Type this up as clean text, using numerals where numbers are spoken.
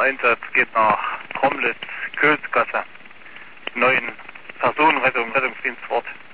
Einsatz geht nach Tromlitz, Kölsgasse. 9 Personenrettung, Rettungsdienst vor Ort.